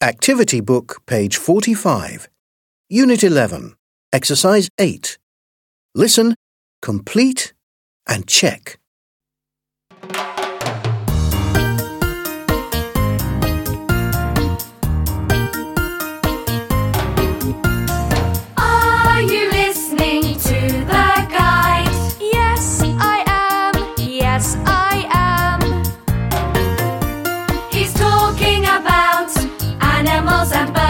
Activity Book, page 45. Unit 11, Exercise 8. Listen, complete, and check. Are you listening to the guide? Yes, I am. Yes, I am. He's talking about animals and birds.